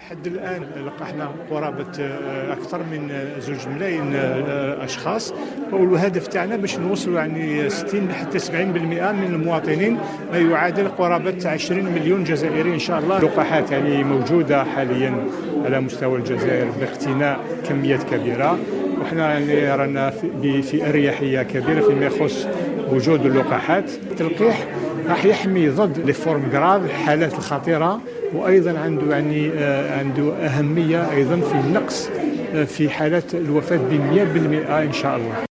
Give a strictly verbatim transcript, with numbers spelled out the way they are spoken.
حد الآن لقحنا قرابة أكثر من زوج ملايين أشخاص، والهدف تاعنا باش نوصلوا يعني ستين حتى سبعين بالمئة من المواطنين، ما يعادل قرابة عشرين مليون جزائري إن شاء الله. اللقاحات يعني موجودة حاليا على مستوى الجزائر باقتناء كميات كبيرة، وحنا يعني رانا في, في أريحية كبيرة فيما يخص وجود اللقاحات. التلقيح راح يحمي ضد لي فورم غراف، الحالات الخطيرة، وايضا عنده يعني عنده اهميه ايضا في النقص في حالات الوفاه ب مئة بالمئة ان شاء الله.